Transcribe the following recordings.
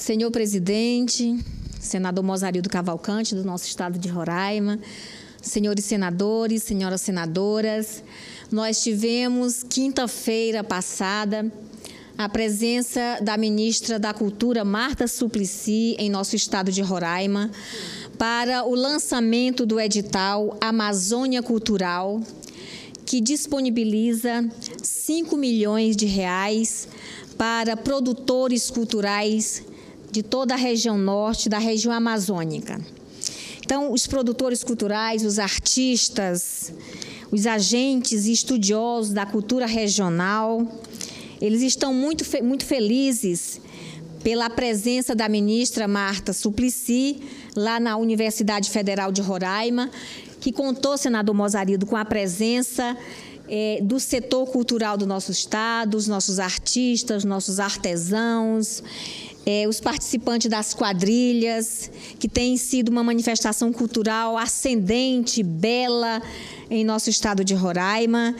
Senhor presidente, senador Mozarildo Cavalcante, do nosso estado de Roraima, senhores senadores, senhoras senadoras, nós tivemos, quinta-feira passada, a presença da ministra da Cultura, Marta Suplicy, em nosso estado de Roraima, para o lançamento do edital Amazônia Cultural, que disponibiliza 5 milhões de reais para produtores culturais de toda a região norte, da região amazônica. Então, os produtores culturais, os artistas, os agentes e estudiosos da cultura regional, eles estão muito felizes pela presença da ministra Marta Suplicy, lá na Universidade Federal de Roraima, que contou, senador Mozarildo, com a presença do setor cultural do nosso estado, os nossos artistas, nossos artesãos, os participantes das quadrilhas, que tem sido uma manifestação cultural ascendente, bela, em nosso estado de Roraima.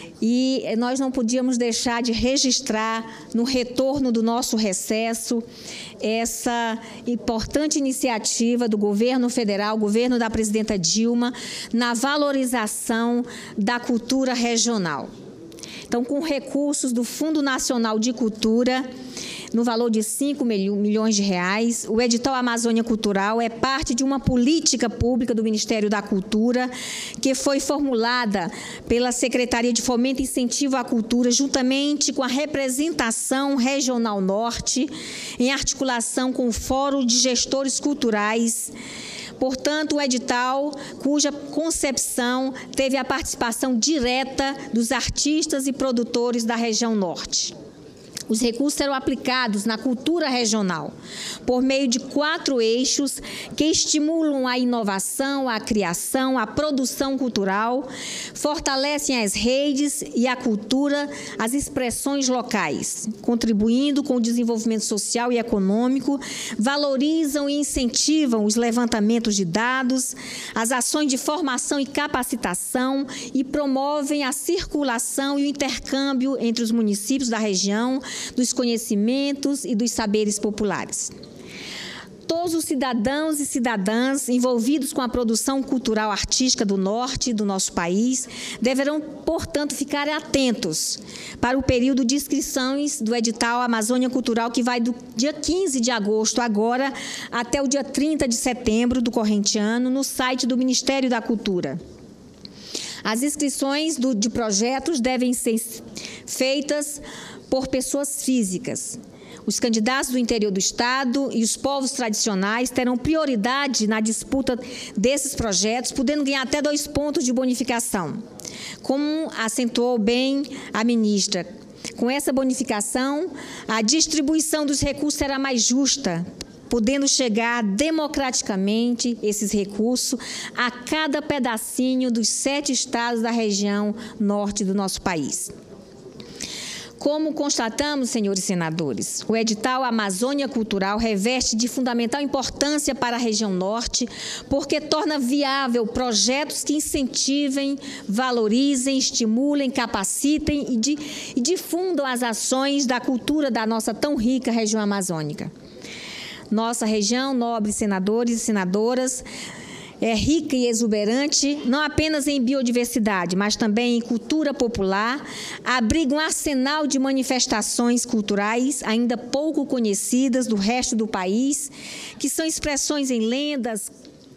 E nós não podíamos deixar de registrar, no retorno do nosso recesso, essa importante iniciativa do governo federal, governo da presidenta Dilma, na valorização da cultura regional. Então, com recursos do Fundo Nacional de Cultura, no valor de 5 milhões de reais, o edital Amazônia Cultural é parte de uma política pública do Ministério da Cultura, que foi formulada pela Secretaria de Fomento e Incentivo à Cultura, juntamente com a representação regional norte, em articulação com o Fórum de Gestores Culturais. Portanto, o edital, cuja concepção teve a participação direta dos artistas e produtores da região norte. Os recursos serão aplicados na cultura regional, por meio de 4 eixos que estimulam a inovação, a criação, a produção cultural, fortalecem as redes e a cultura, as expressões locais, contribuindo com o desenvolvimento social e econômico, valorizam e incentivam os levantamentos de dados, as ações de formação e capacitação e promovem a circulação e o intercâmbio entre os municípios da região, dos conhecimentos e dos saberes populares. Todos os cidadãos e cidadãs envolvidos com a produção cultural artística do norte do nosso país deverão, portanto, ficar atentos para o período de inscrições do edital Amazônia Cultural, que vai do dia 15 de agosto agora até o dia 30 de setembro do corrente ano, no site do Ministério da Cultura. As inscrições de projetos devem ser feitas por pessoas físicas. Os candidatos do interior do estado e os povos tradicionais terão prioridade na disputa desses projetos, podendo ganhar até 2 pontos de bonificação. Como acentuou bem a ministra, com essa bonificação, a distribuição dos recursos será mais justa, podendo chegar democraticamente esses recursos a cada pedacinho dos 7 estados da região norte do nosso país. Como constatamos, senhores senadores, o edital Amazônia Cultural reveste de fundamental importância para a região norte, porque torna viável projetos que incentivem, valorizem, estimulem, capacitem e difundam as ações da cultura da nossa tão rica região amazônica. Nossa região, nobres senadores e senadoras, é rica e exuberante, não apenas em biodiversidade, mas também em cultura popular, abriga um arsenal de manifestações culturais ainda pouco conhecidas do resto do país, que são expressões em lendas,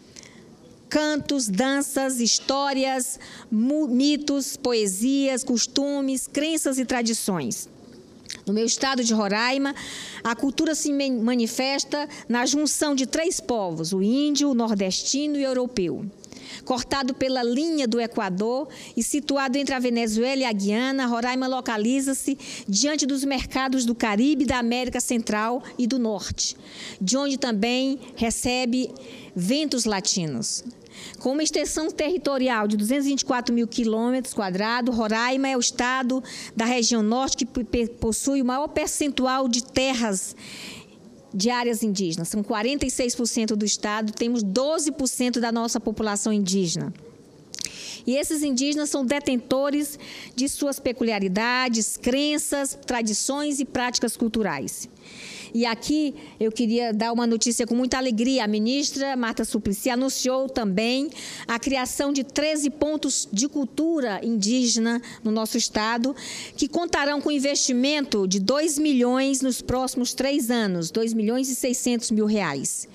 cantos, danças, histórias, mitos, poesias, costumes, crenças e tradições. No meu estado de Roraima, a cultura se manifesta na junção de 3 povos, o índio, o nordestino e o europeu. Cortado pela linha do Equador e situado entre a Venezuela e a Guiana, Roraima localiza-se diante dos mercados do Caribe, da América Central e do Norte, de onde também recebe ventos latinos. Com uma extensão territorial de 224 mil quilômetros quadrados, Roraima é o estado da região norte que possui o maior percentual de terras de áreas indígenas. São 46% do estado, temos 12% da nossa população indígena. E esses indígenas são detentores de suas peculiaridades, crenças, tradições e práticas culturais. E aqui eu queria dar uma notícia com muita alegria. A ministra Marta Suplicy anunciou também a criação de 13 pontos de cultura indígena no nosso estado, que contarão com investimento de 2 milhões nos próximos 3 anos, 2 milhões e 600 mil reais.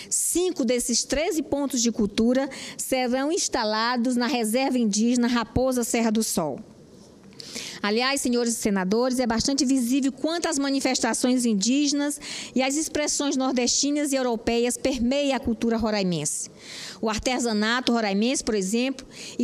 5 desses 13 pontos de cultura serão instalados na reserva indígena Raposa Serra do Sol. Aliás, senhores senadores, é bastante visível quantas manifestações indígenas e as expressões nordestinas e europeias permeiam a cultura roraimense. O artesanato roraimense, por exemplo,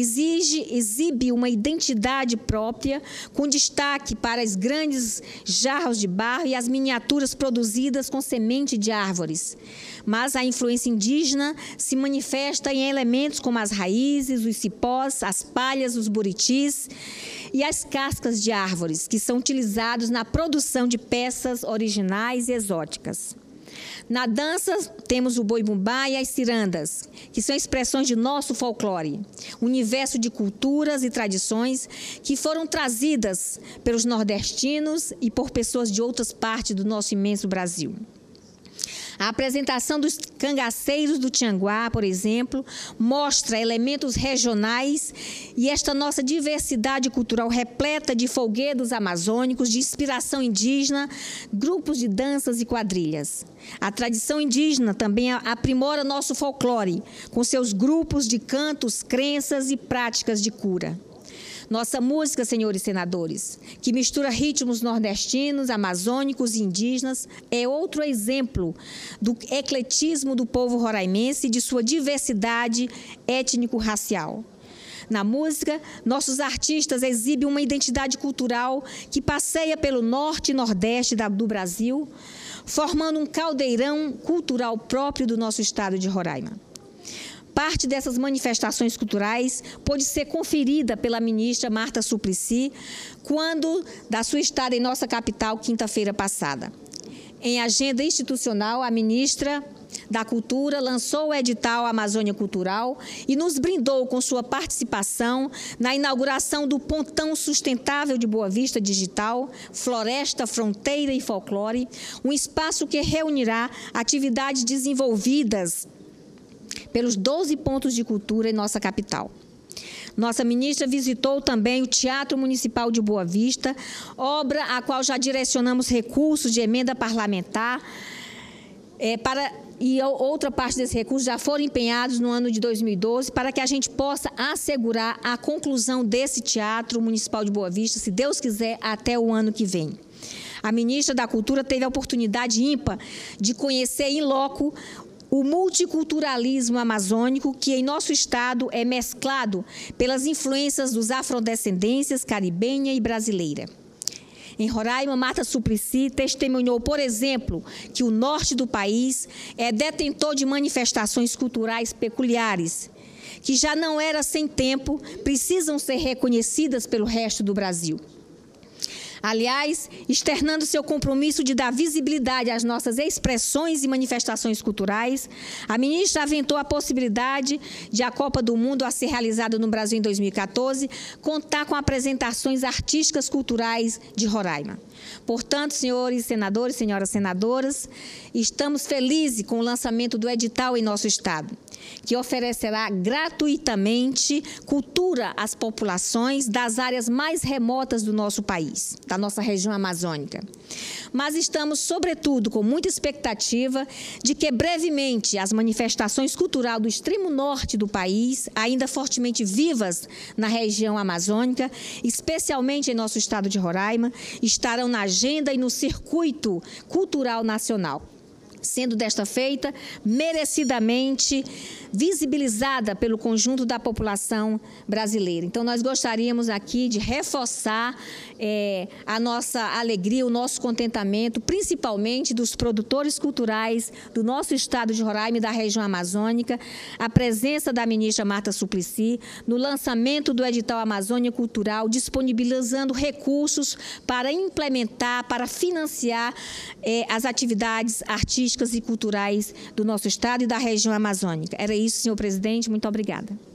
exibe uma identidade própria, com destaque para os grandes jarros de barro e as miniaturas produzidas com semente de árvores. Mas a influência indígena se manifesta em elementos como as raízes, os cipós, as palhas, os buritis e as cascas de árvores, que são utilizados na produção de peças originais e exóticas. Na dança, temos o boi-bumbá e as cirandas, que são expressões de nosso folclore, universo de culturas e tradições que foram trazidas pelos nordestinos e por pessoas de outras partes do nosso imenso Brasil. A apresentação dos cangaceiros do Tianguá, por exemplo, mostra elementos regionais e esta nossa diversidade cultural repleta de folguedos amazônicos, de inspiração indígena, grupos de danças e quadrilhas. A tradição indígena também aprimora nosso folclore, com seus grupos de cantos, crenças e práticas de cura. Nossa música, senhores senadores, que mistura ritmos nordestinos, amazônicos e indígenas, é outro exemplo do ecletismo do povo roraimense e de sua diversidade étnico-racial. Na música, nossos artistas exibem uma identidade cultural que passeia pelo norte e nordeste do Brasil, formando um caldeirão cultural próprio do nosso estado de Roraima. Parte dessas manifestações culturais pôde ser conferida pela ministra Marta Suplicy quando da sua estada em nossa capital, quinta-feira passada. Em agenda institucional, a ministra da Cultura lançou o edital Amazônia Cultural e nos brindou com sua participação na inauguração do Pontão Sustentável de Boa Vista Digital, Floresta, Fronteira e Folclore, um espaço que reunirá atividades desenvolvidas pelos 12 pontos de cultura em nossa capital. Nossa ministra visitou também o Teatro Municipal de Boa Vista, obra a qual já direcionamos recursos de emenda parlamentar, e outra parte desses recursos já foram empenhados no ano de 2012 para que a gente possa assegurar a conclusão desse Teatro Municipal de Boa Vista, se Deus quiser, até o ano que vem. A ministra da Cultura teve a oportunidade ímpar de conhecer em loco o multiculturalismo amazônico, que em nosso estado é mesclado pelas influências dos afrodescendências caribenha e brasileira. Em Roraima, Marta Suplicy testemunhou, por exemplo, que o norte do país é detentor de manifestações culturais peculiares, que já não era sem tempo, precisam ser reconhecidas pelo resto do Brasil. Aliás, externando seu compromisso de dar visibilidade às nossas expressões e manifestações culturais, a ministra aventou a possibilidade de a Copa do Mundo a ser realizada no Brasil em 2014 contar com apresentações artísticas culturais de Roraima. Portanto, senhores senadores, senhoras senadoras, estamos felizes com o lançamento do edital em nosso estado, que oferecerá gratuitamente cultura às populações das áreas mais remotas do nosso país, da nossa região amazônica. Mas estamos, sobretudo, com muita expectativa de que, brevemente, as manifestações culturais do extremo norte do país, ainda fortemente vivas na região amazônica, especialmente em nosso estado de Roraima, estarão na agenda e no circuito cultural nacional, sendo desta feita merecidamente visibilizada pelo conjunto da população brasileira. Então, nós gostaríamos aqui de reforçar a nossa alegria, o nosso contentamento, principalmente dos produtores culturais do nosso estado de Roraima e da região amazônica, a presença da ministra Marta Suplicy no lançamento do edital Amazônia Cultural, disponibilizando recursos para implementar, para financiar as atividades artísticas e culturais do nosso estado e da região amazônica. Era isso, senhor presidente. Muito obrigada.